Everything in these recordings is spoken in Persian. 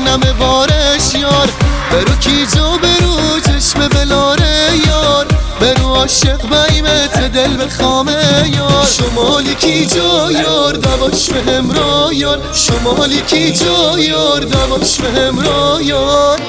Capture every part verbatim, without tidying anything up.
نمه وارش یار، برو کی جو برو چشم بلاره یار، برو عاشق بیمت دل بخامه یار. شمالی کی جو یار دواش به همراه یار، شمالی کی جو یار دواش به همراه یار.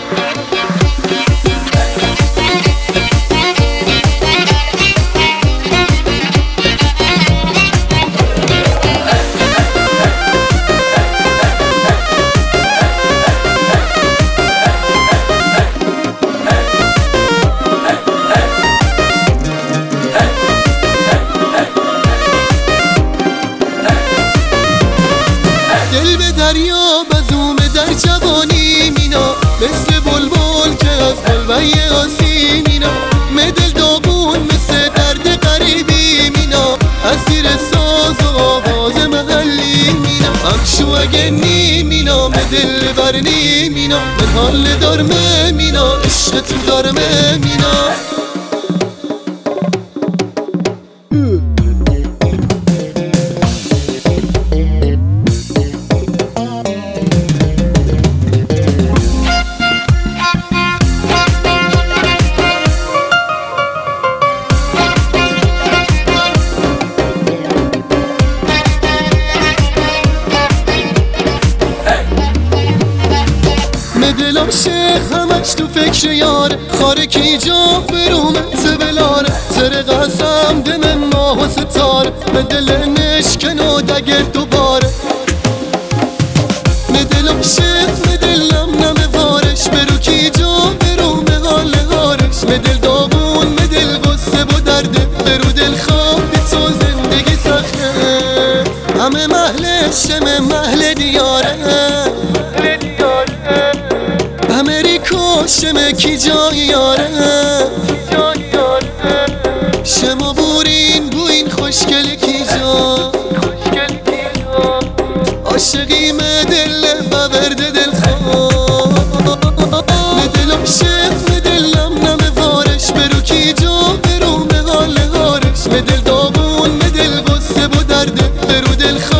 دل به دریا بزوم در جوانی مینا، مثل بلبل که از قلبه آسی مینا. مدل داغون مثل درد غریبی مینا، اسیر ساز و آواز محلی مینا. همشو اگه نی مینا مدل برنی مینا، من حال دارمه مینا عشق تو دارمه مینا. دل عاشق همش تو فکر یاره، خاره کی جا برومت بلاره. تر قسم دم ماه و ستاره، به دل نشکن و دگر دوباره. مدل عاشق مدلم نمه وارش، برو کی جا برومه حال هارش. مدل داغون مدل غصه و درده، برو دل خواب تو زندگی سخته. همه محلش همه محل دیاره، شمه کی جای یاره. شما بورین بوین خوشگل کی جا، عاشقی مدل بورده دل خواه. مدل عاشق مدلم نمه وارش، برو کی جا برو مقال هارش. مدل داغون مدل غصه و درده، برو دل خواه